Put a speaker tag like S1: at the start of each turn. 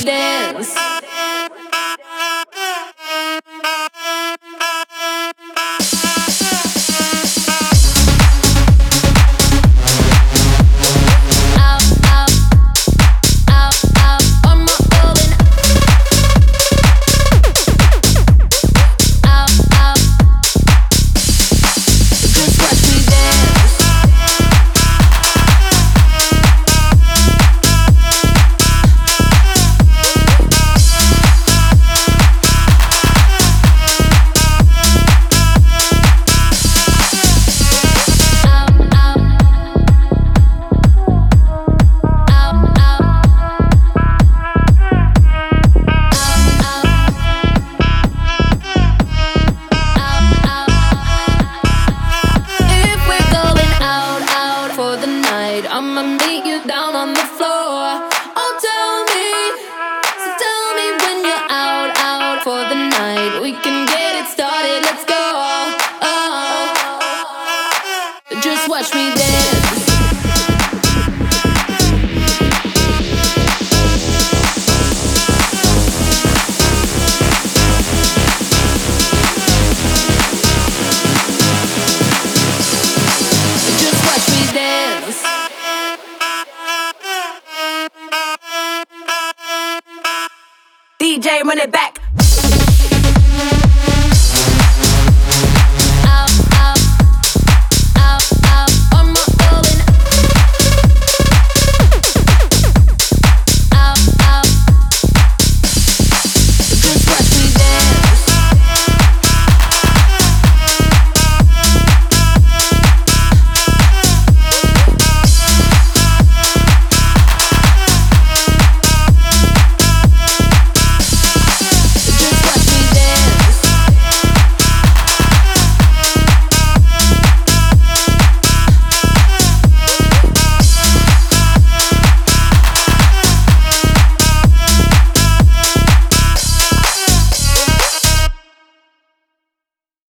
S1: dance. I'ma meet you down on the floor. Oh, tell me when you're out for the night. We can get it started, let's go. Oh, just watch me dance. Just watch me dance.
S2: DJ, run it back.